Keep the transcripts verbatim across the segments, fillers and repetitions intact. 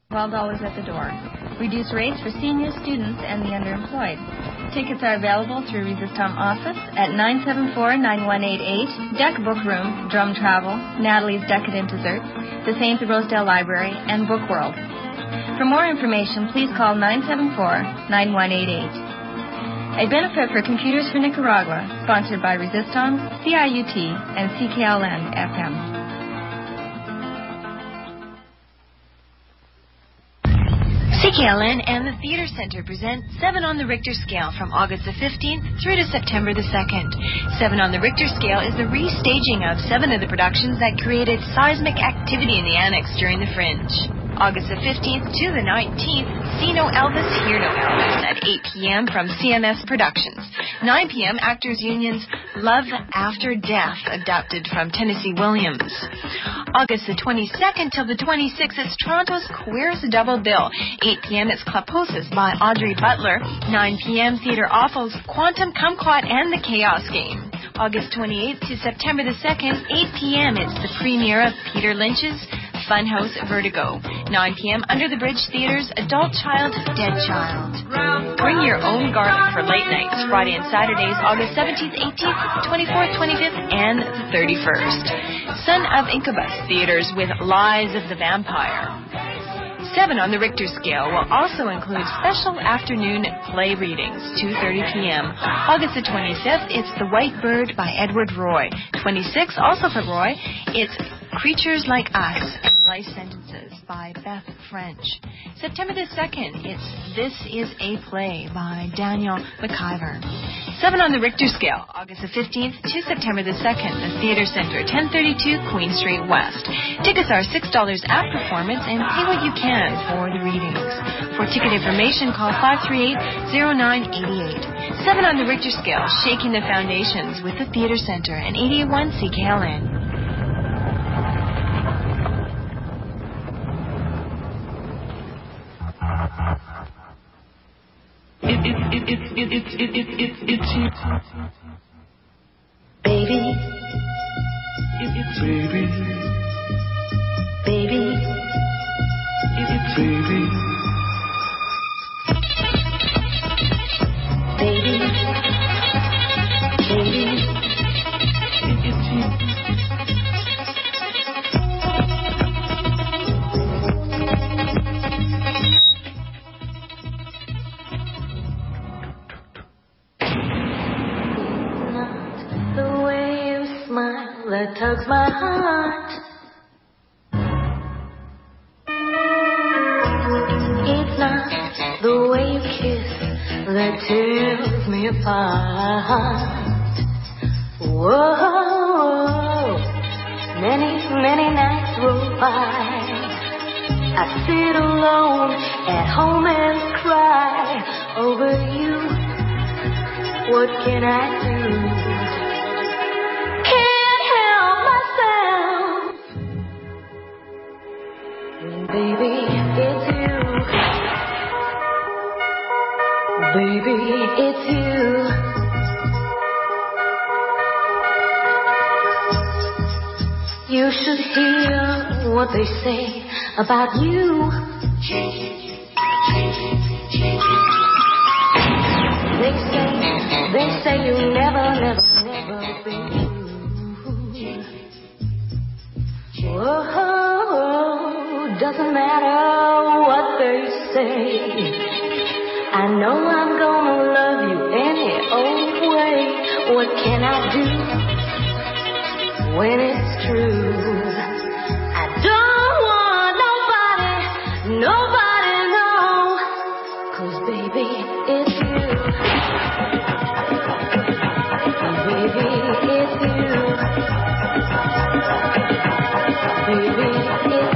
twelve dollars at the door. Reduced rates for seniors, students, and the underemployed. Tickets are available through Resistom office at nine seven four, nine one eight eight, Deck Book Room, Drum Travel, Natalie's Decadent Desserts, the Saint Rosedale Library, and Book World. For more information, please call nine seven four, nine one eight eight. A benefit for Computers for Nicaragua, sponsored by Resistom, C I U T, and C K L N F M. C K L N and the Theater Center present Seven on the Richter Scale from August the fifteenth through to September the second. Seven on the Richter Scale is the restaging of seven of the productions that created seismic activity in the Annex during the Fringe. August the fifteenth to the nineteenth, See No Elvis, Hear No Elvis at eight p.m. from C M S Productions. nine p.m. Actors Union's Love After Death, adapted from Tennessee Williams. August the twenty-second till the twenty-sixth, it's Toronto's Queer's Double Bill. eight p.m. it's Claposis by Audrey Butler. nine p.m. Theatre Awful's Quantum Kumquat and the Chaos Game. August twenty-eighth to September the second, eight p.m. it's the premiere of Peter Lynch's Funhouse Vertigo. nine p.m. Under the Bridge Theater's Adult Child, Dead Child. Bring your own garlic for late nights, Friday and Saturdays, August seventeenth, eighteenth, twenty-fourth, twenty-fifth, and the thirty-first. Son of Incubus Theaters with Lies of the Vampire. Seven on the Richter Scale will also include special afternoon play readings, two thirty p.m. August the twenty-fifth, it's The White Bird by Edward Roy. twenty-sixth, also for Roy, it's Creatures Like Us and Life Sentences by Beth French. September the second, it's This Is a Play by Daniel McIver. Seven on the Richter Scale, August the fifteenth to September the second, the Theater Center, ten thirty-two Queen Street West. Tickets are six dollars at performance and pay what you can for the readings. For ticket information, call five three eight, zero nine eight eight. Seven on the Richter Scale, Shaking the Foundations with the Theater Center and eighty-eight point one C K L N. It, it, it, it, it, it, it, it, it, it's you. Baby. It, it's baby. Baby. It, it's baby. Baby. Baby. It, it's you. That tugs my heart. It's not the way you kiss that tears me apart. Whoa, many, many nights roll by. I sit alone at home and cry over you. What can I do? Baby, it's you. Baby, it's you. You should hear what they say about you. They say, they say you never, never, never be true. Whoa. Doesn't matter what they say. I know I'm gonna love you any old way. What can I do when it's true? I don't want nobody, nobody know. 'Cause baby, it's you. Baby, it's you. Baby, it's you.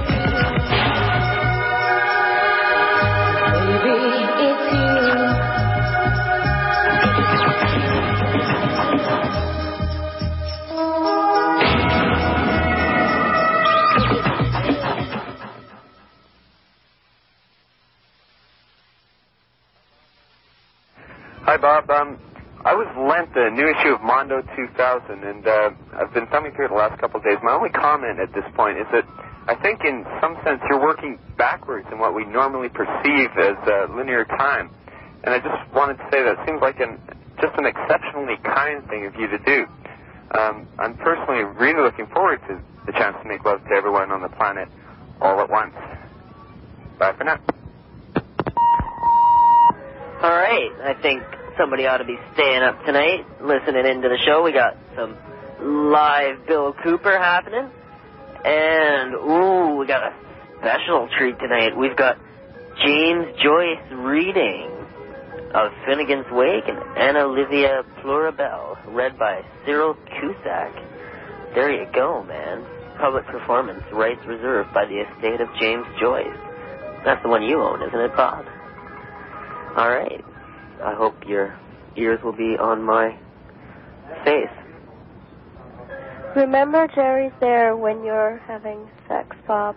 Hi, Bob. Um, I was lent the new issue of Mondo two thousand, and uh, I've been thumbing through it the last couple of days. My only comment at this point is that I think in some sense you're working backwards in what we normally perceive as uh, linear time. And I just wanted to say that it seems like an, just an exceptionally kind thing of you to do. Um, I'm personally really looking forward to the chance to make love to everyone on the planet all at once. Bye for now. All right, I think somebody ought to be staying up tonight, listening into the show. We got some live Bill Cooper happening. And, ooh, we got a special treat tonight. We've got James Joyce reading of Finnegan's Wake and Anna Olivia Plurabelle, read by Cyril Cusack. There you go, man. Public performance, rights reserved by the estate of James Joyce. That's the one you own, isn't it, Bob? All right. I hope your ears will be on my face. Remember Jerry's there when you're having sex, Bob.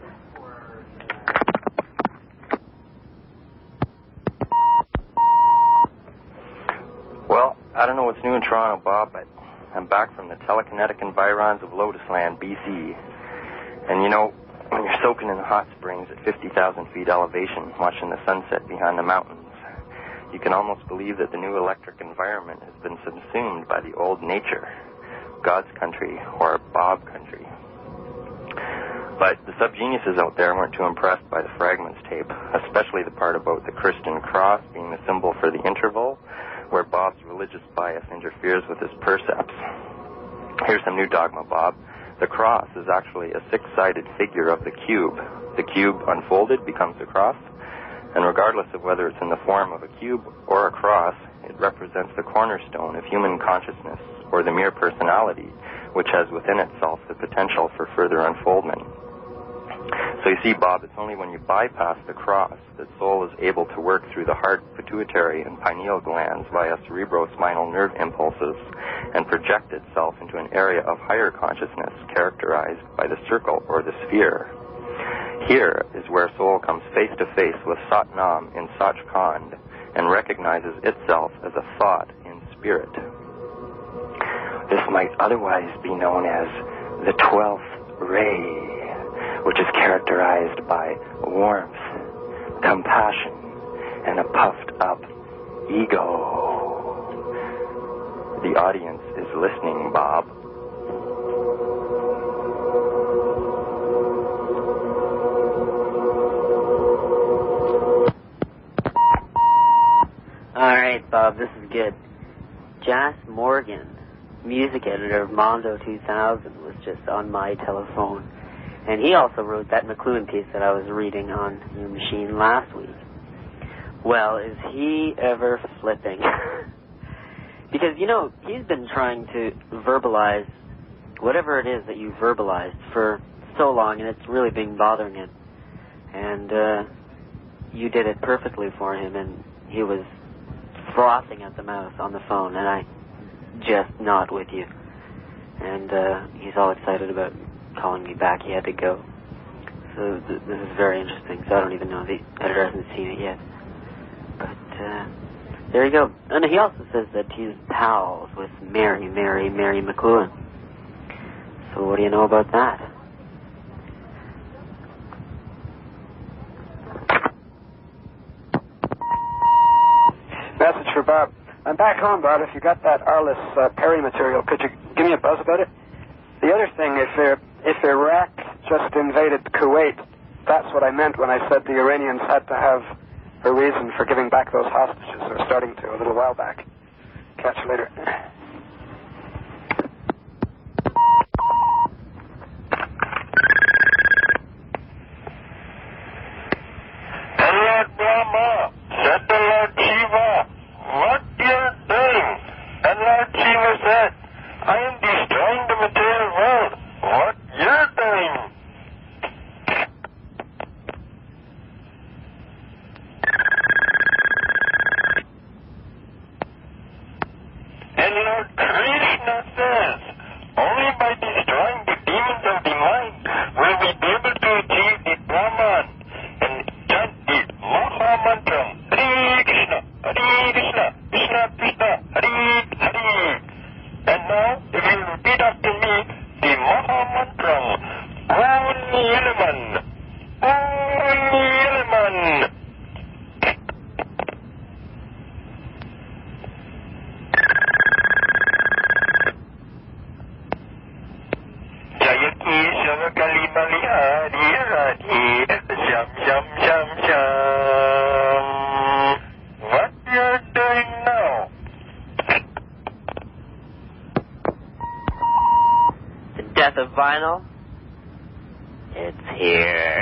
Well, I don't know what's new in Toronto, Bob, but I'm back from the telekinetic environs of Lotus Land, B C. And you know, when you're soaking in the hot springs at fifty thousand feet elevation, watching the sunset behind the mountains, you can almost believe that the new electric environment has been subsumed by the old nature, God's country, or Bob country. But the subgeniuses out there weren't too impressed by the fragments tape, especially the part about the Christian cross being the symbol for the interval, where Bob's religious bias interferes with his percepts. Here's some new dogma, Bob. The cross is actually a six-sided figure of the cube. The cube unfolded becomes a cross, and regardless of whether it's in the form of a cube or a cross, it represents the cornerstone of human consciousness, or the mere personality, which has within itself the potential for further unfoldment. So you see, Bob, it's only when you bypass the cross that soul is able to work through the heart, pituitary, and pineal glands via cerebrospinal nerve impulses and project itself into an area of higher consciousness characterized by the circle or the sphere. Here is where soul comes face to face with Sat Nam in Sachkhand and recognizes itself as a thought in spirit. This might otherwise be known as the twelfth ray, which is characterized by warmth, compassion, and a puffed-up ego. The audience is listening, Bob. All right, Bob, this is good. Jas Morgan, music editor of Mondo two thousand, was just on my telephone. And he also wrote that McLuhan piece that I was reading on your machine last week. Well, is he ever flipping? Because, you know, he's been trying to verbalize whatever it is that you verbalized for so long, and it's really been bothering him. And uh, you did it perfectly for him, and he was frothing at the mouth on the phone, and I just nod with you. And uh, he's all excited about calling me back. He had to go. So th- this is very interesting. So I don't even know. The editor hasn't seen it yet. But uh, there you go. And he also says that he's pals with Mary, Mary, Mary McLuhan. So what do you know about that? Message for Bob. I'm back home, Bob. If you got that Arliss uh, Perry material, could you give me a buzz about it? The other thing, if uh, if Iraq just invaded Kuwait, that's what I meant when I said the Iranians had to have a reason for giving back those hostages, or starting to a little while back. Catch you later. Lord Brahma, said the Lord Shiva, what you're doing? And Lord Shiva said, I am destroying the material world. What you're doing? And Lord Krishna says, only by destroying the demons of the mind will we be able to achieve the Brahman and chant the Maha Mantra. final? It's here.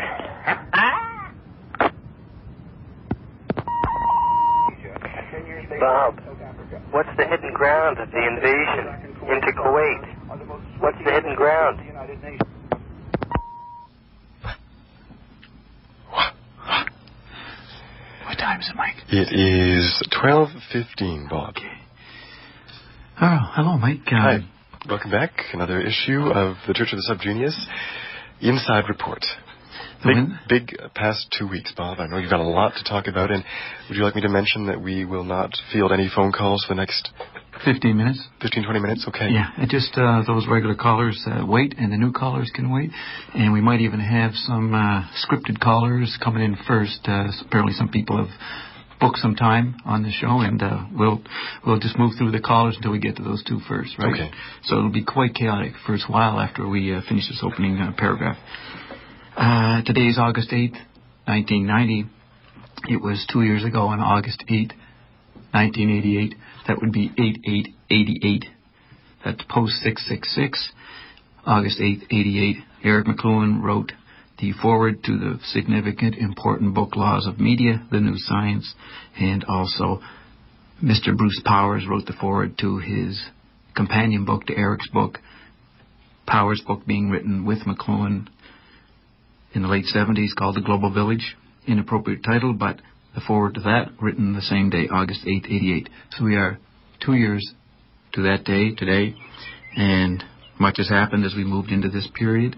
Bob, what's the hidden ground of the invasion into Kuwait? What's the hidden ground? What time is it, Mike? It is twelve fifteen, Bob. Okay. Oh, hello, Mike. Um, Hi. Welcome back. Another issue of the Church of the Subgenius Inside Report. Big, big past two weeks, Bob. I know you've got a lot to talk about, and would you like me to mention that we will not field any phone calls for the next... fifteen minutes. fifteen, twenty minutes? Okay. Yeah, it just uh, those regular callers uh, wait, and the new callers can wait. And we might even have some uh, scripted callers coming in first. Uh, apparently some people have booked some time on the show, and uh, we'll we'll just move through the callers until we get to those two first, right? Okay. So it'll be quite chaotic for a while after we uh, finish this opening uh, paragraph. Uh, today is August eighth, nineteen ninety. It was two years ago on August eighth, nineteen eighty-eight. That would be eight eight eighty-eight. That's post six six six. August eighth, eighty-eight. Eric McLuhan wrote the foreword to the significant, important book Laws of Media, The New Science. And also Mister Bruce Powers wrote the foreword to his companion book to Eric's book. Powers' book being written with McLuhan in the late seventies, called The Global Village. Inappropriate title, but the foreword to that written the same day, August eighth, eighty-eight. So we are two years to that day today, and much has happened as we moved into this period.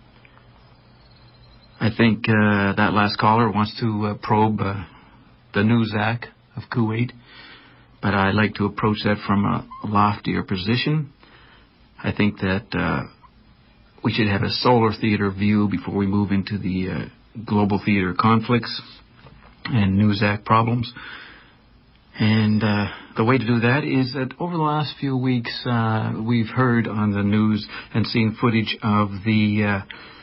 I think uh, that last caller wants to uh, probe uh, the Newsac of Kuwait, but I like to approach that from a loftier position. I think that uh, we should have a solar theater view before we move into the uh, global theater conflicts and Newsac problems. And uh, the way to do that is that over the last few weeks, uh, we've heard on the news and seen footage of the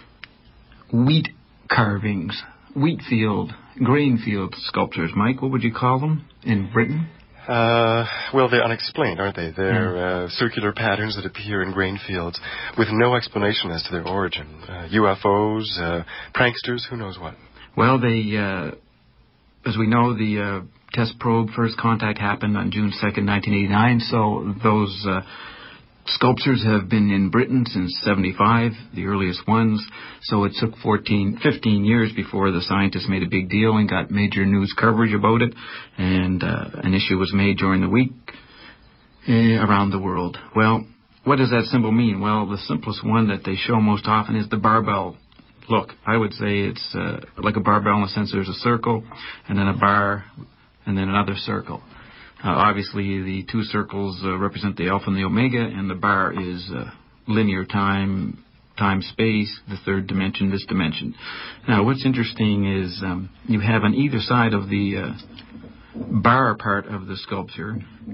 uh, wheat carvings, wheat field, grain field sculptures. Mike, what would you call them in Britain? Uh, well, they're unexplained, aren't they? They're uh, circular patterns that appear in grain fields with no explanation as to their origin. Uh, U F Os, uh, pranksters, who knows what. Well, they, uh, as we know, the uh, test probe first contact happened on June second, nineteen eighty-nine, so those uh, sculptures have been in Britain since seventy-five, the earliest ones. So it took fourteen, fifteen years before the scientists made a big deal and got major news coverage about it. And uh, an issue was made during the week uh, around the world. Well, what does that symbol mean? Well, the simplest one that they show most often is the barbell. Look, I would say it's uh, like a barbell in the sense there's a circle and then a bar and then another circle. Uh, obviously, the two circles uh, represent the alpha and the omega, and the bar is uh, linear time, time, space, the third dimension, this dimension. Now, what's interesting is um, you have on either side of the uh, bar part of the sculpture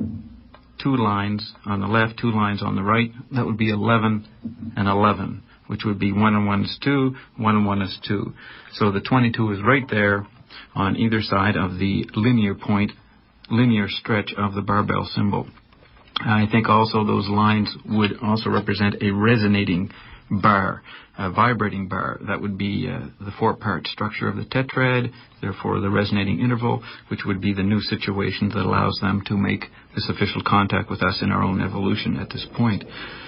two lines on the left, two lines on the right. That would be eleven and eleven, which would be one and one is two, one and one is two. So the twenty-two is right there on either side of the linear point, linear stretch of the barbell symbol. I think also those lines would also represent a resonating bar, a vibrating bar. That would be uh, the four-part structure of the tetrad, therefore the resonating interval, which would be the new situation that allows them to make this official contact with us in our own evolution at this point.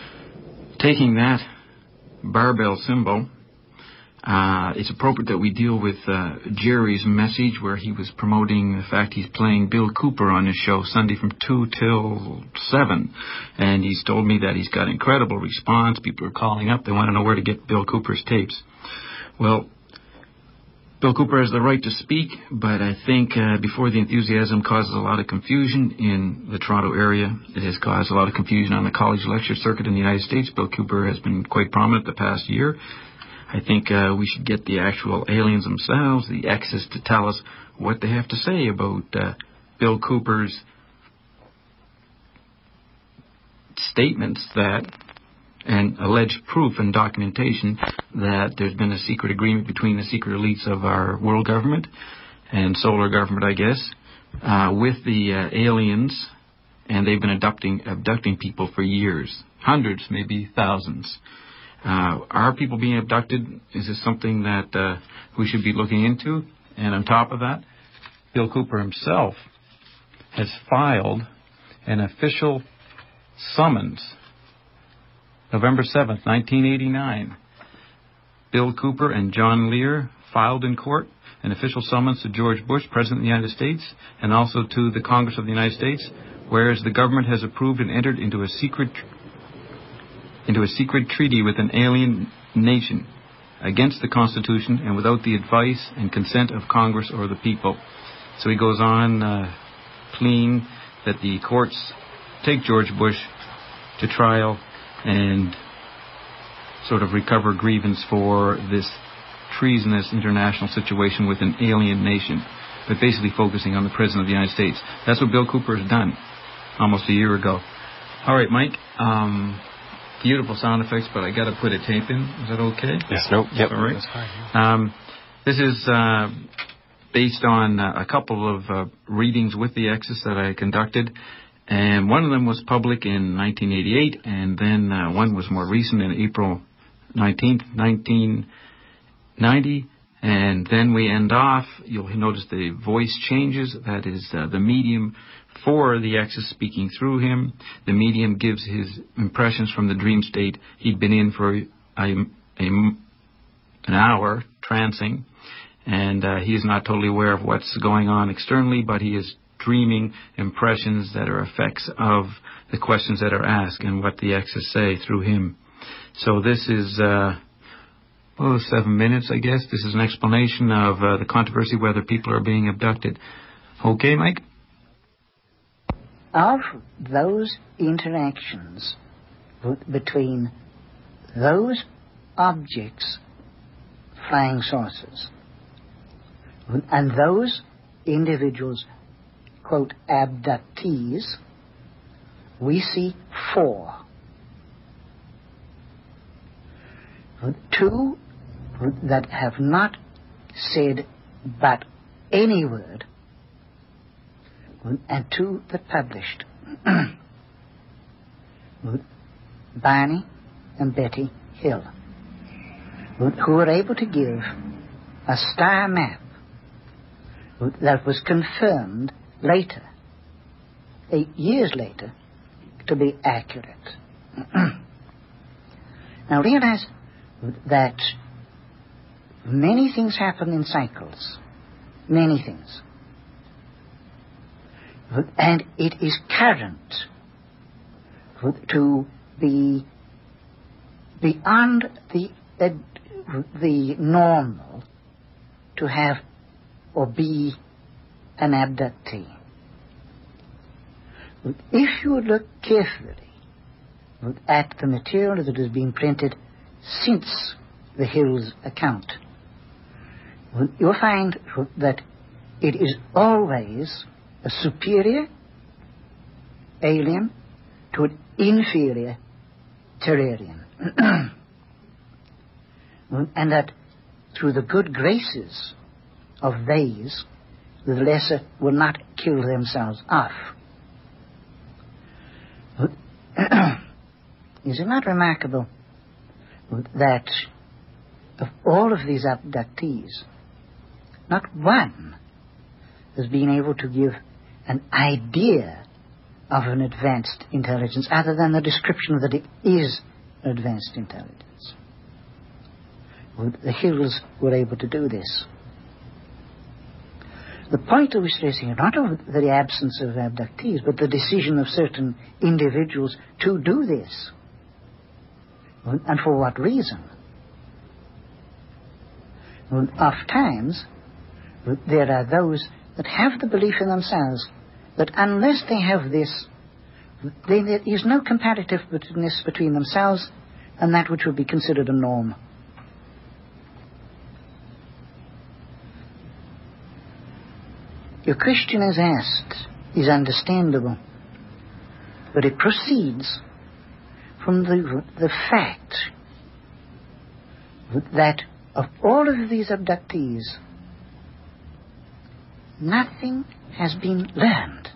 Taking that barbell symbol, Uh, it's appropriate that we deal with uh, Jerry's message where he was promoting the fact he's playing Bill Cooper on his show Sunday from two till seven. And he's told me that he's got incredible response. People are calling up. They want to know where to get Bill Cooper's tapes. Well, Bill Cooper has the right to speak, but I think uh, before the enthusiasm causes a lot of confusion in the Toronto area, it has caused a lot of confusion on the college lecture circuit in the United States. Bill Cooper has been quite prominent the past year. I think uh, we should get the actual aliens themselves, the X's, to tell us what they have to say about uh, Bill Cooper's statements that, and alleged proof and documentation that there's been a secret agreement between the secret elites of our world government and solar government, I guess, uh, with the uh, aliens, and they've been abducting, abducting people for years, hundreds, maybe thousands. Uh, are people being abducted? Is this something that uh, we should be looking into? And on top of that, Bill Cooper himself has filed an official summons. November seventh, nineteen eighty-nine. Bill Cooper and John Lear filed in court an official summons to George Bush, President of the United States, and also to the Congress of the United States, whereas the government has approved and entered into a secret into a secret treaty with an alien nation against the Constitution and without the advice and consent of Congress or the people. So he goes on uh, pleading that the courts take George Bush to trial and sort of recover grievance for this treasonous international situation with an alien nation, but basically focusing on the President of the United States. That's what Bill Cooper has done almost a year ago. All right, Mike. Um, beautiful sound effects, but I got to put a tape in. Is that okay? Yes, no, yep, all right. That's fine. Yeah. Um, this is uh, based on uh, a couple of uh, readings with the Exes that I conducted, and one of them was public in nineteen eighty-eight, and then uh, one was more recent in April nineteenth, nineteen ninety, and then we end off. You'll notice the voice changes. That is uh, the medium for the Exes speaking through him. The medium gives his impressions from the dream state he'd been in for a, a, an hour, trancing, and uh, he is not totally aware of what's going on externally, but he is dreaming impressions that are effects of the questions that are asked and what the Exes say through him. So this is... Uh, Oh, seven minutes, I guess. This is an explanation of uh, the controversy whether people are being abducted. Okay, Mike? Of those interactions between those objects, flying saucers, and those individuals, quote, abductees, we see four. Two that have not said but any word, and two that published. Barney and Betty Hill, who were able to give a star map that was confirmed later, eight years later, to be accurate. Now realize that many things happen in cycles, many things. And it is current to be beyond the, uh, the normal to have or be an abductee. If you look carefully at the material that has been printed since the Hills account, you'll find that it is always a superior alien to an inferior terrarian. And that through the good graces of these, the lesser will not kill themselves off. Is it not remarkable that of all of these abductees, not one has been able to give an idea of an advanced intelligence other than the description that it is advanced intelligence? The Hills were able to do this. The point that we're stressing is not of the absence of abductees, but the decision of certain individuals to do this. And for what reason? Oft times, there are those that have the belief in themselves that unless they have this, then there is no comparativeness between themselves and that which would be considered a norm. Your question as asked is understandable, but it proceeds from the, the fact that of all of these abductees, nothing has been learned.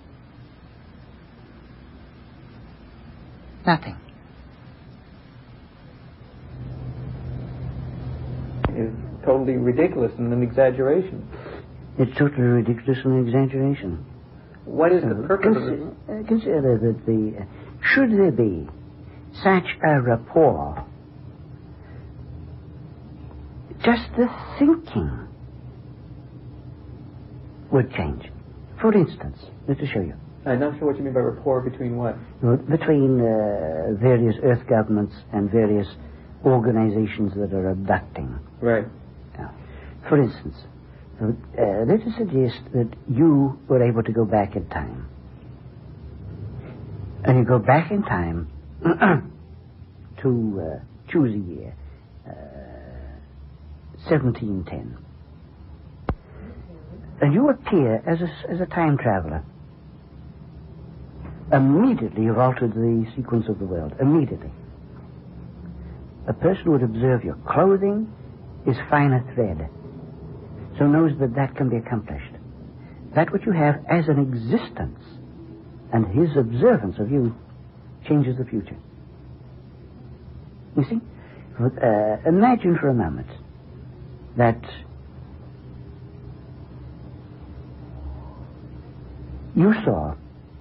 Nothing. totally ridiculous and an exaggeration. It's totally ridiculous and an exaggeration. What is the Uh, purpose of consi- this? uh, Consider that the... Should there be such a rapport, just the thinking would change. For instance, let me show you. I'm not sure what you mean by rapport between what? Between uh, various Earth governments and various organizations that are abducting. Right. Yeah. For instance, uh, let us suggest that you were able to go back in time. And you go back in time to uh, choose a year, uh, seventeen ten. And you appear as a, as a time traveler. Immediately you've altered the sequence of the world. Immediately. A person would observe your clothing is finer thread, so knows that that can be accomplished. That which you have as an existence and his observance of you changes the future. You see? Uh, imagine for a moment that you saw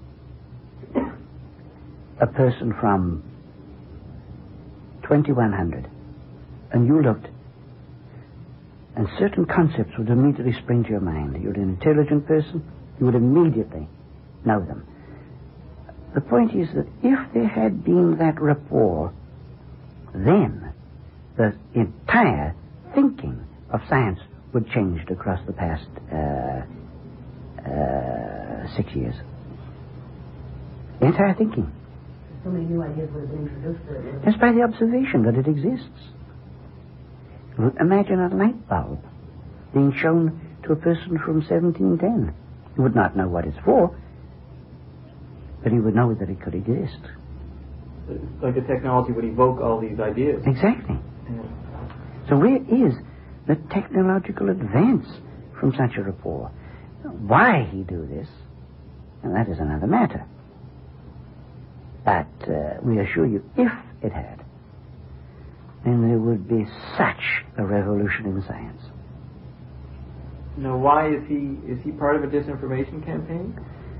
a person from twenty-one hundred, and you looked, and certain concepts would immediately spring to your mind. You're an intelligent person, you would immediately know them. The point is that if there had been that rapport, then the entire thinking of science would change across the past uh, uh, six years. The entire thinking. So many new ideas would have been introduced to it. Just by the observation that it exists. Imagine a light bulb being shown to a person from seventeen ten. He would not know what it's for, but he would know that it could exist. It's like the technology would evoke all these ideas. Exactly. Yeah. So where is the technological advance from such a rapport? Why he do this, and that is another matter. But uh, we assure you, if it had, then there would be such a revolution in science. Now, why is he is he part of a disinformation campaign?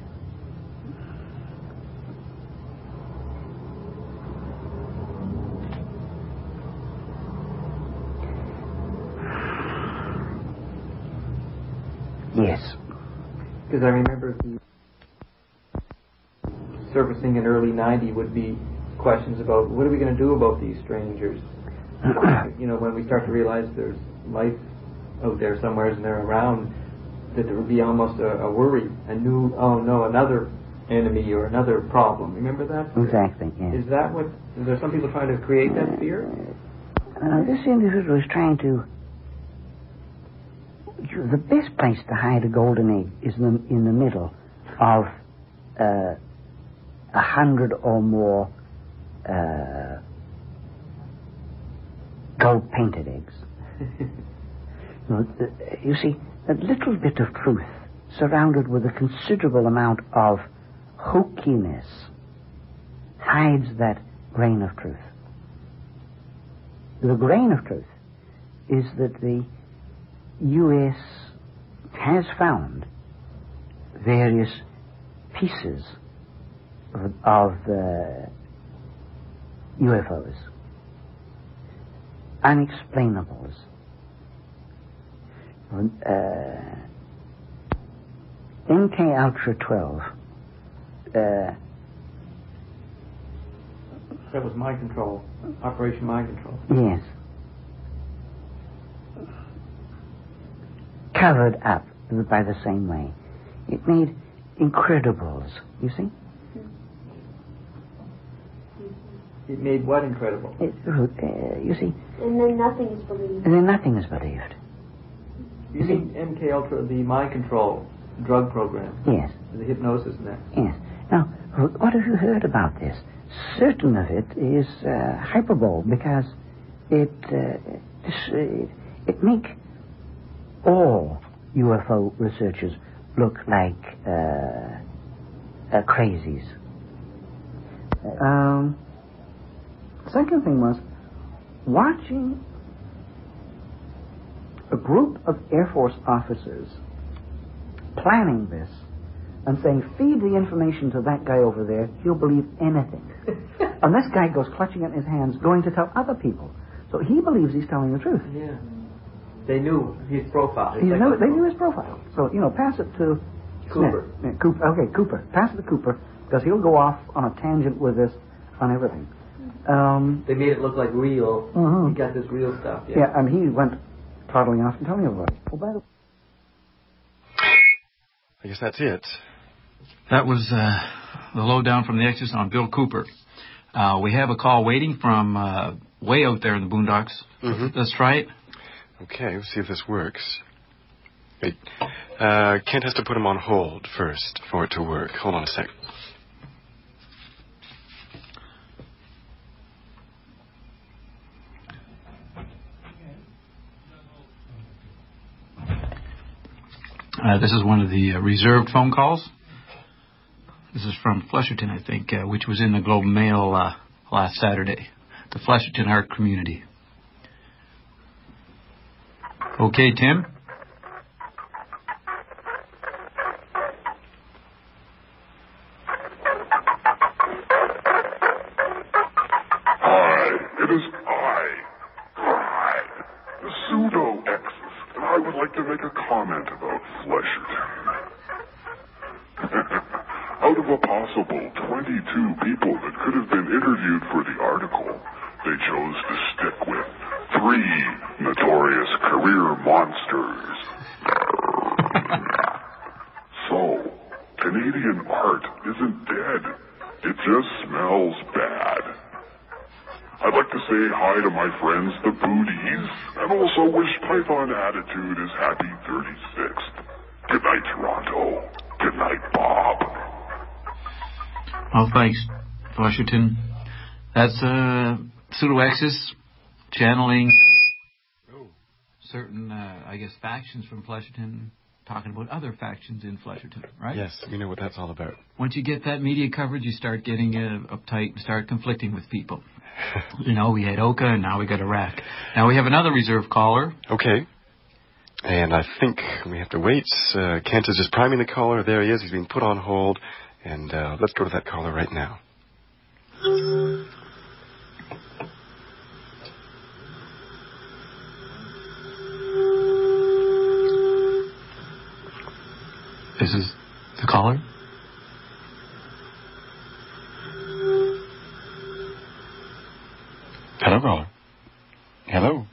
Yes. Because I remember the surfacing in early ninety would be questions about what are we going to do about these strangers? You know, when we start to realize there's life out there somewhere and they're around, that there would be almost a, a worry, a new, oh no, another enemy or another problem. Remember that? Exactly, yes. Is that what, is there some people trying to create that fear? Uh, this individual is trying to... The best place to hide a golden egg is in the, in the middle of uh, a hundred or more uh, gold-painted eggs. You see, a little bit of truth surrounded with a considerable amount of hokiness hides that grain of truth. The grain of truth is that the U S has found various pieces of, of uh, U F Os, unexplainables. Uh, M K Ultra twelve. Uh, that was Mind Control, Operation Mind Control. Yes. Covered up by the same way. It made incredibles, you see? It made what incredible? It, uh, you see? And then nothing is believed. And then nothing is believed. You mean M K Ultra, the Mind Control drug program? Yes. The hypnosis and that? Yes. Now, what have you heard about this? Certain of it is uh, hyperbole because it uh, this, uh, it make all U F O researchers look like uh, uh, crazies. Um, second thing was watching a group of Air Force officers planning this and saying, feed the information to that guy over there, he'll believe anything. And this guy goes clutching it in his hands, going to tell other people. So he believes he's telling the truth. Yeah. They knew his profile. He knew, they knew his profile. So, you know, pass it to Cooper. Smith. Yeah, Cooper. Okay, Cooper. Pass it to Cooper, because he'll go off on a tangent with this on everything. Um, they made it look like real. Uh-huh. He got this real stuff. Yeah. yeah, and he went toddling off and telling everybody. Oh, by the way. I guess that's it. That was uh, the lowdown from the Exodus on Bill Cooper. Uh, we have a call waiting from uh, way out there in the boondocks. Mm-hmm. Let's try it. Okay, let's see if this works. Wait, uh, Kent has to put him on hold first for it to work. Hold on a sec. Uh, this is one of the uh, reserved phone calls. This is from Flesherton, I think, uh, which was in the Globe and Mail uh, last Saturday. The Flesherton art community. Okay, Tim? Hi, it is I, Clyde, the pseudo-Exus, and I would like to make a comment about Flesherton. Out of a possible twenty-two people that could have been interviewed for the article, they chose to stick with three notorious career monsters. So, Canadian art isn't dead. It just smells bad. I'd like to say hi to my friends, the Booties, and also wish Python Attitude his happy thirty-sixth. Good night, Toronto. Good night, Bob. Well, thanks, Flesherton. That's uh, Pseudo-Exus channeling certain, uh, I guess, factions from Flesherton, talking about other factions in Flesherton, right? Yes, we know what that's all about. Once you get that media coverage, you start getting uh, uptight and start conflicting with people. You know, we had Oka, and now we got Iraq. Now we have another reserve caller. Okay. And I think we have to wait. Uh, Kent is just priming the caller. There he is. He's being put on hold. And uh, let's go to that caller right now. This is the caller? Hello, caller. Hello.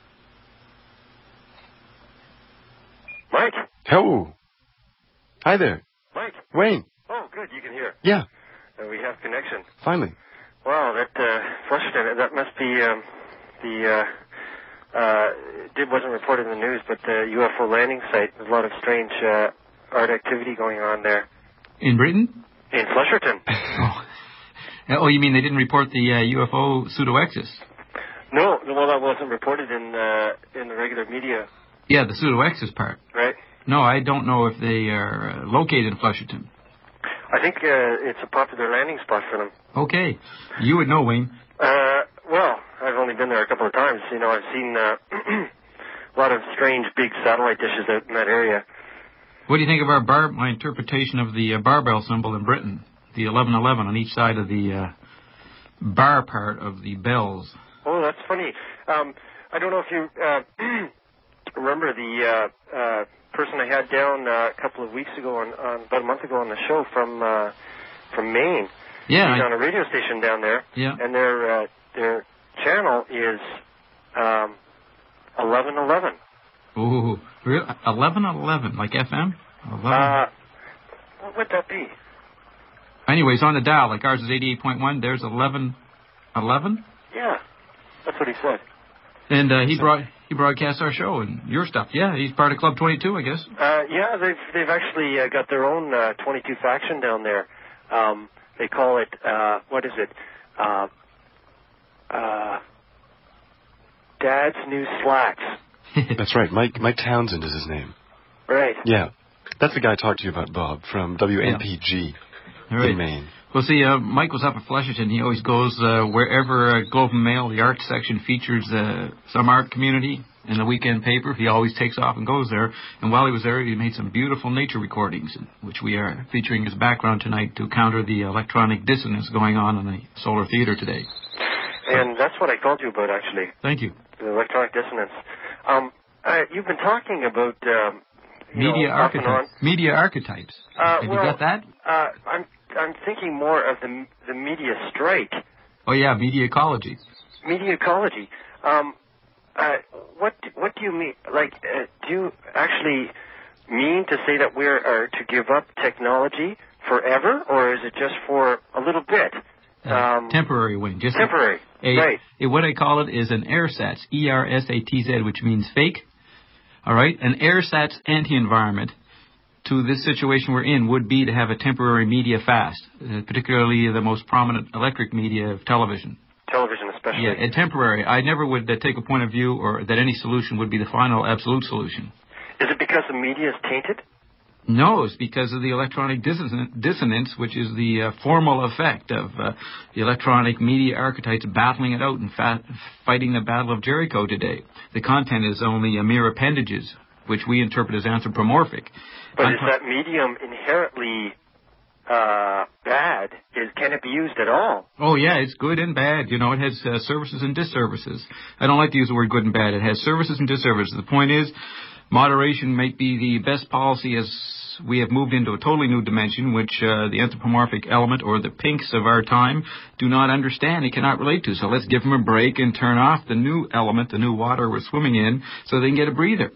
Mike? Hello. Hi there. Mike? Wayne. Oh, good. You can hear. Yeah. Uh, we have connection. Finally. Wow, that uh, Flesherton, that must be um, the, uh, uh, it wasn't reported in the news, but the U F O landing site. There's a lot of strange uh, art activity going on there. In Britain? In Flesherton. oh. oh, you mean they didn't report the uh, U F O pseudo-Exus? No, well, that wasn't reported in uh, in the regular media. Yeah, the pseudo-Exus part. Right. No, I don't know if they are uh, located in Flesherton. I think uh, it's a popular landing spot for them. Okay. You would know, Wayne. Uh, well, I've only been there a couple of times. You know, I've seen uh, a lot of strange big satellite dishes out in that area. What do you think of our bar, my interpretation of the uh, barbell symbol in Britain? The eleven eleven on each side of the uh, bar part of the bells. Oh, that's funny. Um, I don't know if you uh, remember the uh, uh, person I had down uh, a couple of weeks ago, on, on about a month ago on the show from uh, from Maine. Yeah, he's I, on a radio station down there. Yeah, and their uh, their channel is um, eleven eleven. Ooh, eleven eleven, like F M? eleven. Uh, what would that be? Anyways, on the dial, like ours is eighty-eight point one. There's eleven eleven. Yeah, that's what he said. And uh, he brought he broadcasts our show and your stuff. Yeah, he's part of Club twenty-two, I guess. Uh, yeah, they've they've actually uh, got their own uh, twenty-two faction down there. Um, they call it uh, what is it? Uh, uh, Dad's New Slacks. That's right. Mike Mike Townsend is his name. Right. Yeah, that's the guy I talked to you about, Bob, from W N P G yeah. right. in Maine. Well, see, uh, Mike was up at Flesherton. He always goes uh, wherever uh, Globe and Mail, the art section, features uh, some art community. in the weekend paper. He always takes off and goes there. And while he was there, he made some beautiful nature recordings, which we are featuring as background tonight to counter the electronic dissonance going on in the Solar Theater today. And that's what I called you about, actually. Thank you. The electronic dissonance. Um, uh, you've been talking about um, media know, archetypes. Media archetypes. Uh, Have well, you got that? Uh, I'm I'm thinking more of the the media strike. Oh yeah, media ecology. Media ecology. Um, uh, what what do you mean? Like, uh, do you actually mean to say that we're uh, to give up technology forever, or is it just for a little bit? Uh, um, temporary wing. Just temporary. A, right. A, what I call it is an AirSats, E R S A T Z, which means fake. All right? An AirSats anti-environment to this situation we're in would be to have a temporary media fast, uh, particularly the most prominent electric media of television. Television especially. Yeah, a temporary. I never would uh, take a point of view or that any solution would be the final absolute solution. Is it because the media is tainted? No, it's because of the electronic dissonance, which is the uh, formal effect of uh, the electronic media archetypes battling it out and fa- fighting the Battle of Jericho today. The content is only a mere appendages, which we interpret as anthropomorphic. But I'm is that medium inherently uh, bad? Is, can it be used at all? Oh, yeah, it's good and bad. You know, it has uh, services and disservices. I don't like to use the word good and bad. It has services and disservices. The point is, moderation might be the best policy as we have moved into a totally new dimension, which uh, the anthropomorphic element or the pinks of our time do not understand and cannot relate to. So let's give them a break and turn off the new element, the new water we're swimming in, so they can get a breather.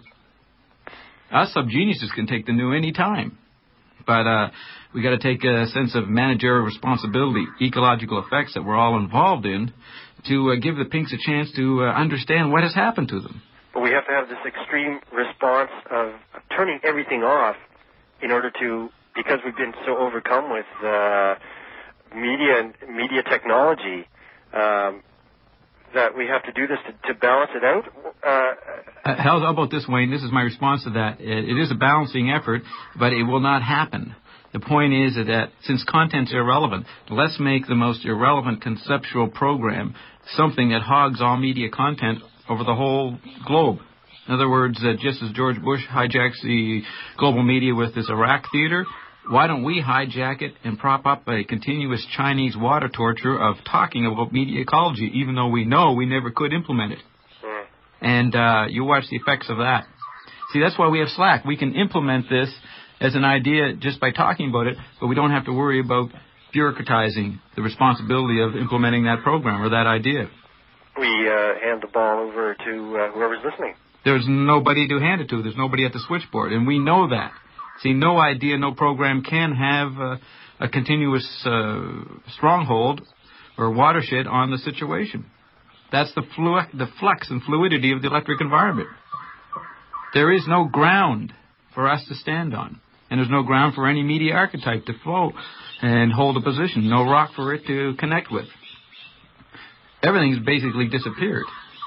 Us subgeniuses can take the new any time. But uh, we got to take a sense of managerial responsibility, ecological effects that we're all involved in, to uh, give the pinks a chance to uh, understand what has happened to them. But we have to have this extreme response of turning everything off in order to, because we've been so overcome with uh, media and media technology, um, that we have to do this to, to balance it out. Uh, uh, how about this, Wayne? This is my response to that. It, it is a balancing effort, but it will not happen. The point is that since content's irrelevant, let's make the most irrelevant conceptual program something that hogs all media content over the whole globe. In other words, uh, just as George Bush hijacks the global media with this Iraq theater, why don't we hijack it and prop up a continuous Chinese water torture of talking about media ecology, even though we know we never could implement it? Mm. And uh, you watch the effects of that. See, that's why we have Slack. We can implement this as an idea just by talking about it, but we don't have to worry about bureaucratizing the responsibility of implementing that program or that idea. We uh, hand the ball over to uh, whoever's listening. There's nobody to hand it to. There's nobody at the switchboard, and we know that. See, no idea, no program can have uh, a continuous uh, stronghold or watershed on the situation. That's the, flu- the flux and fluidity of the electric environment. There is no ground for us to stand on, and there's no ground for any media archetype to flow and hold a position, no rock for it to connect with. Everything's basically disappeared.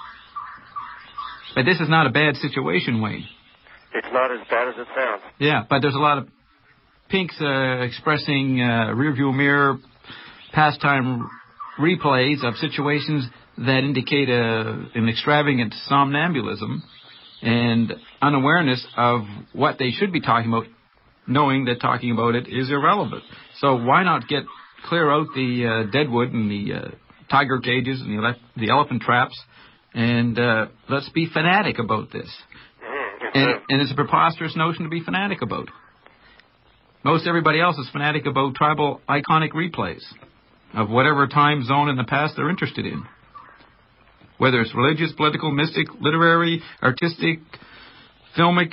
But this is not a bad situation, Wayne. It's not as bad as it sounds. Yeah, but there's a lot of pinks uh, expressing uh, rearview mirror pastime replays of situations that indicate a, an extravagant somnambulism and unawareness of what they should be talking about, knowing that talking about it is irrelevant. So why not get clear out the uh, deadwood and the uh, tiger cages and the, ele- the elephant traps, and uh, let's be fanatic about this. Mm, and, and it's a preposterous notion to be fanatic about. Most everybody else is fanatic about tribal iconic replays of whatever time zone in the past they're interested in. Whether it's religious, political, mystic, literary, artistic, filmic,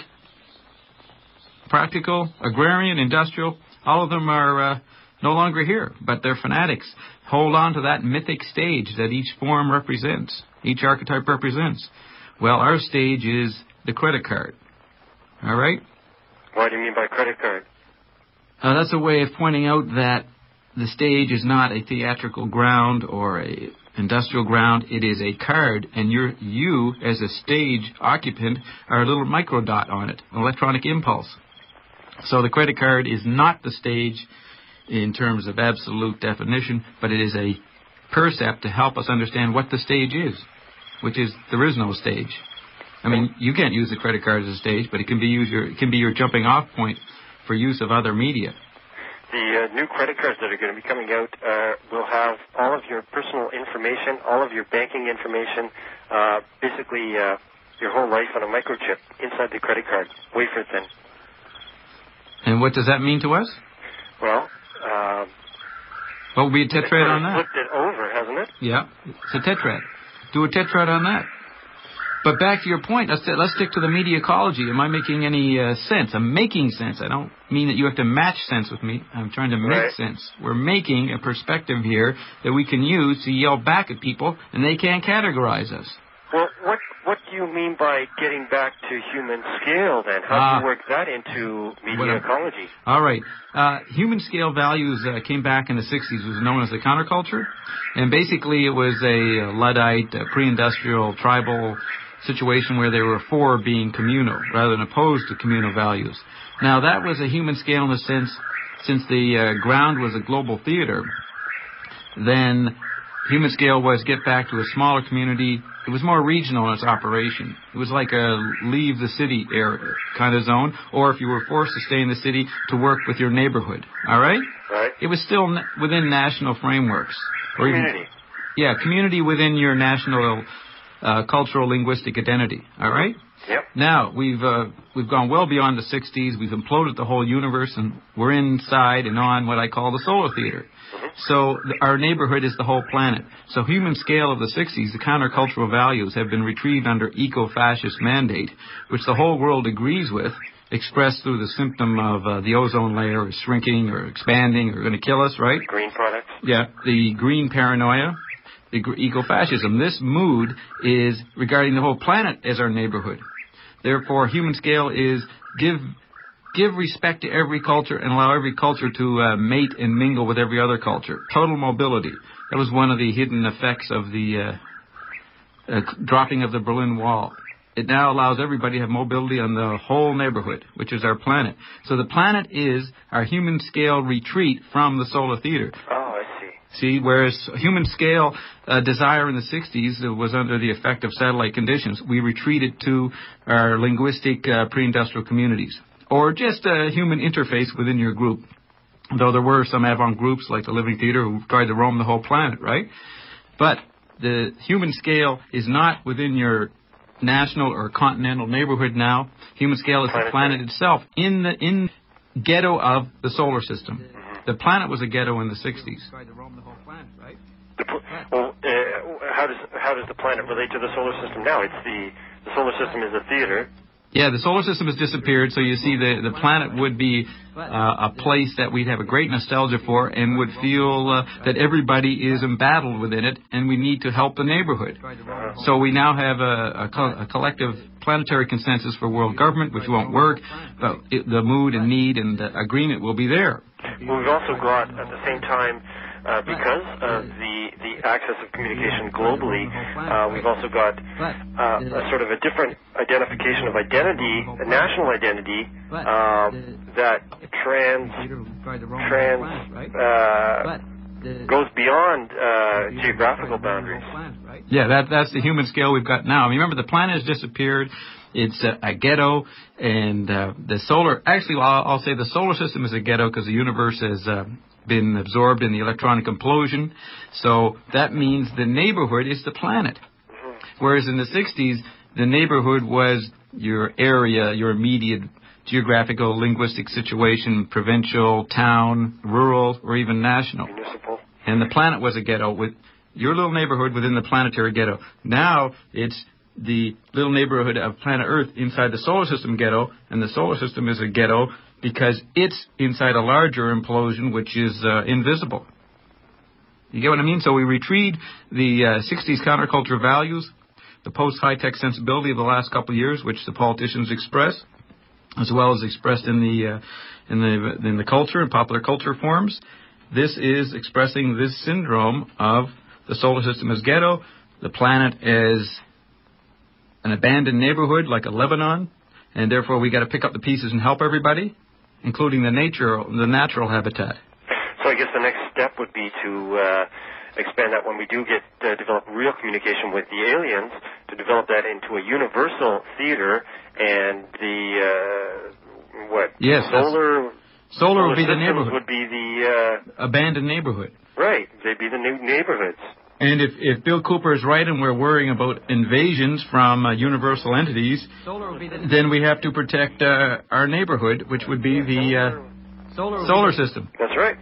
practical, agrarian, industrial, all of them are uh, no longer here, but they're fanatics. Hold on to that mythic stage that each form represents, each archetype represents. Well, our stage is the credit card. All right? What do you mean by credit card? Uh, that's a way of pointing out that the stage is not a theatrical ground or a industrial ground. It is a card, and you're, you, as a stage occupant, are a little microdot on it, an electronic impulse. So the credit card is not the stage in terms of absolute definition, but it is a percept to help us understand what the stage is, which is there is no stage. I mean, you can't use the credit card as a stage, but it can be use your it can be your jumping off point for use of other media. The uh, new credit cards that are going to be coming out uh, will have all of your personal information, all of your banking information, uh, basically uh, your whole life on a microchip inside the credit card, wafer thin. And what does that mean to us? Well, uh, what would be a tetrad on that? Flipped it over, hasn't it? Yeah, it's a tetrad. Do a tetrad on that. But back to your point, let's, let's stick to the media ecology. Am I making any uh, sense? I'm making sense. I don't mean that you have to match sense with me. I'm trying to make right. sense. We're making a perspective here that we can use to yell back at people, and they can't categorize us. Well, what what do you mean by getting back to human scale, then? How uh, do you work that into media ecology? All right. Uh, human scale values uh, came back in the sixties. It was known as the counterculture. And basically it was a Luddite, a pre-industrial, tribal situation where they were for being communal rather than opposed to communal values. Now, that was a human scale in the sense, since the uh, ground was a global theater, then human scale was get back to a smaller community. It was more regional in its operation. It was like a leave the city area kind of zone, or if you were forced to stay in the city, to work with your neighborhood. All right? Right. It was still na- within national frameworks. Or community. Even, yeah, community within your national uh, cultural linguistic identity. All right? Yep. Now, we've uh, we've gone well beyond the sixties. We've imploded the whole universe, and we're inside and on what I call the solar theater. Mm-hmm. So th- our neighborhood is the whole planet. So human scale of the sixties, the countercultural values have been retrieved under eco-fascist mandate, which the whole world agrees with, expressed through the symptom of uh, the ozone layer is shrinking or expanding or going to kill us, right? Green products. Yeah, the green paranoia. The ecofascism. This mood is regarding the whole planet as our neighborhood. Therefore, human scale is give give respect to every culture and allow every culture to uh, mate and mingle with every other culture. Total mobility. That was one of the hidden effects of the uh, uh, dropping of the Berlin Wall. It now allows everybody to have mobility on the whole neighborhood, which is our planet. So the planet is our human scale retreat from the solar theater. Oh, I see. See, whereas human scale uh, desire in the sixties was under the effect of satellite conditions, we retreated to our linguistic uh, pre-industrial communities, or just a human interface within your group. Though there were some avant groups like the Living Theater who tried to roam the whole planet, right? But the human scale is not within your national or continental neighborhood now. Human scale is the planet itself in the in ghetto of the solar system. The planet was a ghetto in the sixties. The, well, uh, how does how does the planet relate to the solar system now? It's the the solar system is a theater. Yeah, the solar system has disappeared, so you see the, the planet would be uh, a place that we'd have a great nostalgia for and would feel uh, that everybody is embattled within it, and we need to help the neighborhood. So we now have a, a, co- a collective planetary consensus for world government, which won't work, but it, the mood and need and the agreement will be there. Well, we've also got, at the same time, uh, because of the, the access of communication globally, uh, we've also got uh, a sort of a different identification of identity, a national identity, uh, that trans, trans uh, goes beyond uh, geographical boundaries. Yeah, that that's the human scale we've got now. I mean, remember, the planet has disappeared. It's a, a ghetto, and uh, the solar... Actually, well, I'll, I'll say the solar system is a ghetto because the universe has uh, been absorbed in the electronic implosion. So that means the neighborhood is the planet. Whereas in the sixties, the neighborhood was your area, your immediate geographical, linguistic situation, provincial, town, rural, or even national. Municipal. And the planet was a ghetto with your little neighborhood within the planetary ghetto. Now it's the little neighborhood of planet Earth inside the solar system ghetto, and the solar system is a ghetto because it's inside a larger implosion which is uh, invisible. You get what I mean? So we retrieve the uh, sixties counterculture values, the post-high-tech sensibility of the last couple of years, which the politicians express, as well as expressed in the uh, in the in the culture and popular culture forms. This is expressing this syndrome of the solar system as ghetto, the planet as an abandoned neighborhood like a Lebanon, and therefore we got to pick up the pieces and help everybody, including the nature, the natural habitat. So I guess the next step would be to uh, expand that when we do get uh, develop real communication with the aliens, to to develop that into a universal theater, and the uh, what? Yes, solar. Solar would be the systems neighborhood. Would be the uh, abandoned neighborhood. Right, they'd be the new neighborhoods. And if, if Bill Cooper is right and we're worrying about invasions from uh, universal entities, then we have to protect uh, our neighborhood, which would be the uh, solar, solar system. That's right.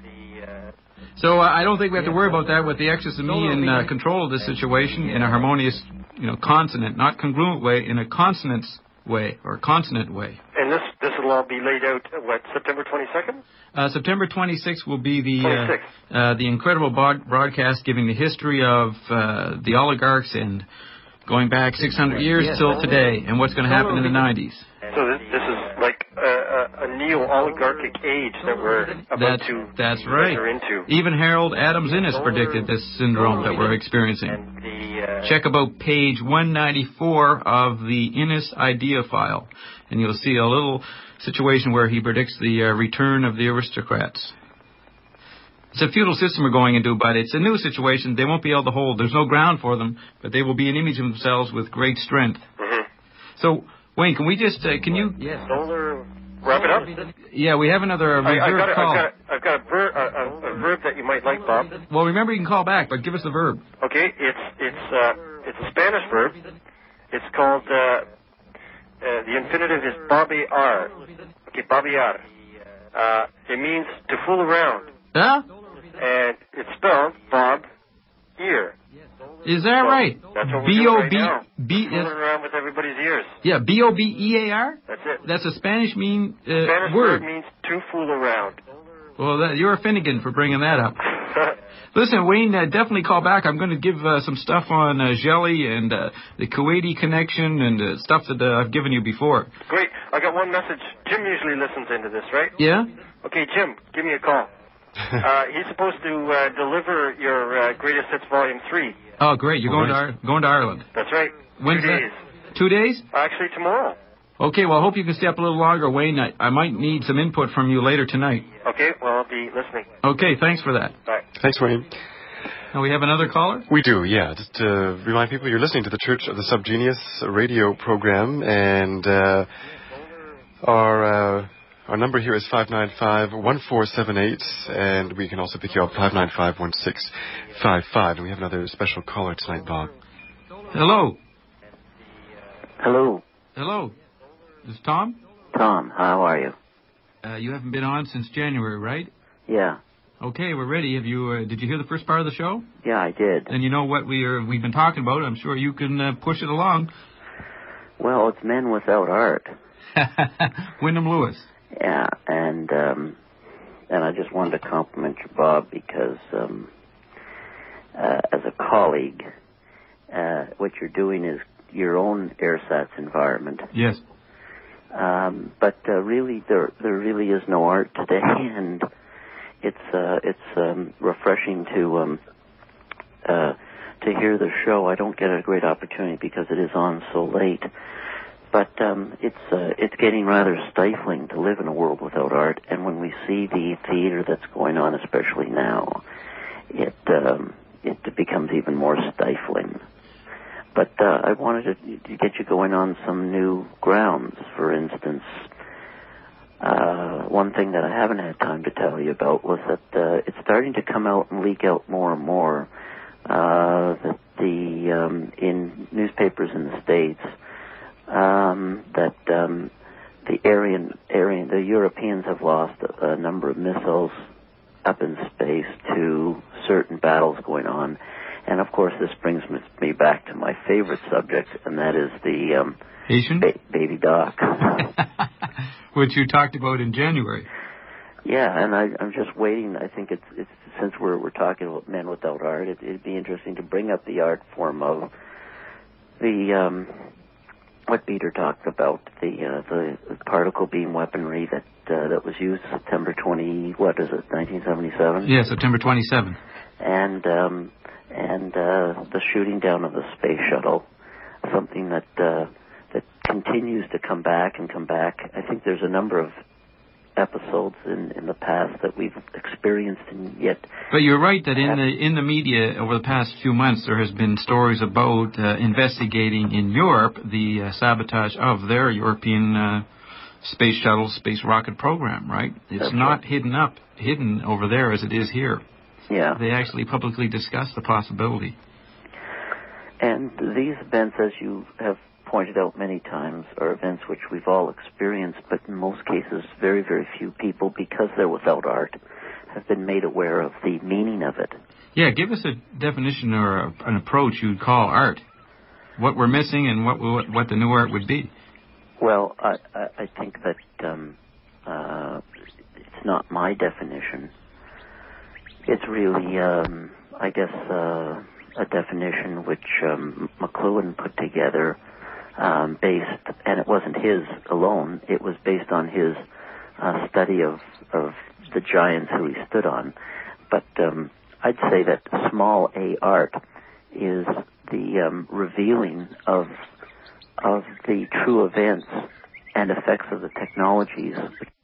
So uh, I don't think we have to worry about that with the Exodus and me in uh, control of this situation in a harmonious, you know, consonant, not congruent way, in a consonance way or consonant way. And this this will all be laid out, uh, what, September twenty-second? Uh, September twenty-sixth will be the uh, uh, the incredible bod- broadcast giving the history of uh, the oligarchs and going back six hundred years yes. till today and what's going to happen in the nineties. So this, this is like a, a, a neo-oligarchic age that we're about that's, to that's right. enter into. Even Harold Adams Innes predicted this syndrome that we're experiencing. The, uh, Check about page one ninety-four of the Innes idea file, and you'll see a little situation where he predicts the uh, return of the aristocrats. It's a feudal system we're going into, but it's a new situation. They won't be able to hold. There's no ground for them, but they will be an image of themselves with great strength. Mm-hmm. So, Wayne, can we just, uh, can you... Yes. Solar, wrap it up? Yeah, we have another uh, reserve I, I've got a, call. I've got, a, I've got a, ver- a, a, a verb that you might like, Bob. Well, remember, you can call back, but give us the verb. Okay, it's it's uh, it's a Spanish verb. It's called, uh, uh, the infinitive is babear. Okay, babear. Uh, it means to fool around. Huh? And it's spelled Bob ear. Is that so right? That's what we're B doing O right B now. B Fooling around with everybody's ears. Yeah, B O B E A R? That's it. That's a Spanish mean uh, Spanish word. word means to fool around. Well, that, you're a Finnegan for bringing that up. Listen, Wayne, uh, definitely call back. I'm going to give uh, some stuff on uh, Jelly and uh, the Kuwaiti connection and uh, stuff that uh, I've given you before. Great. I got one message. Jim usually listens into this, right? Yeah? Okay, Jim, give me a call. uh, he's supposed to uh, deliver your uh, Greatest Hits Volume three. Oh, great. You're going to, Ar- going to Ireland. That's right. When's Two that? days. Two days? Actually, tomorrow. Okay, well, I hope you can stay up a little longer, Wayne. I, I might need some input from you later tonight. Okay, well, I'll be listening. Okay, thanks for that. Bye. Thanks, Wayne. Now we have another caller? We do, yeah. Just to remind people, you're listening to the Church of the Subgenius radio program, and uh, our uh, our number here is five nine five, one four seven eight, and we can also pick you up five nine five, one six five five. And we have another special caller tonight, Bob. Hello. Hello. Hello. This is Tom? Tom, how are you? Uh, you haven't been on since January, right? Yeah. Okay, we're ready. Have you? Uh, did you hear the first part of the show? Yeah, I did. And you know what we are, we've been talking about. I'm sure you can uh, push it along. Well, it's Men Without Art. Wyndham Lewis. Yeah, and um, and I just wanted to compliment you, Bob, because um, uh, as a colleague, uh, what you're doing is your own AirSats environment. Yes. Um, but uh, really, there there really is no art today, and it's uh, it's um, refreshing to um, uh, to hear the show. I don't get a great opportunity because it is on so late, but um, it's uh, it's getting rather stifling to live in a world without art. And when we see the theater that's going on, especially now, it um, it becomes even more stifling. But uh, I wanted to, to get you going on some new grounds. For instance, uh, one thing that I haven't had time to tell you about was that uh, it's starting to come out and leak out more and more uh, that the um, in newspapers in the States um, that um, the Aryan, Aryan, the Europeans have lost a, a number of missiles up in space to certain battles going on. And, of course, this brings me back to my favorite subject, and that is the um, Haitian? Ba- baby Doc. Which you talked about in January. Yeah, and I, I'm just waiting. I think it's, it's since we're we're talking about Men Without Art, it, it'd be interesting to bring up the art form of the um, what Peter talked about, the uh, the particle beam weaponry that uh, that was used September twentieth, what is it, nineteen seventy-seven? Yeah, September twenty-seventh. And um, and uh, the shooting down of the space shuttle, something that uh, that continues to come back and come back. I think there's a number of episodes in, in the past that we've experienced, and yet. But you're right that in the in the media over the past few months there has been stories about uh, investigating in Europe the uh, sabotage of their European uh, space shuttle, space rocket program. Right? It's That's not right. hidden up, hidden over there as it is here. Yeah. They actually publicly discuss the possibility. And these events, as you have pointed out many times, are events which we've all experienced, but in most cases, very, very few people, because they're without art, have been made aware of the meaning of it. Yeah, give us a definition or a, an approach you'd call art. What we're missing and what what, what the new art would be. Well, I, I, I think that um, uh, it's not my definition. It's really, um, I guess, uh, a definition which um, McLuhan put together. Um, based, and it wasn't his alone, it was based on his uh, study of, of the giants who he stood on. But um, I'd say that small a art is the um, revealing of of the true events and effects of the technologies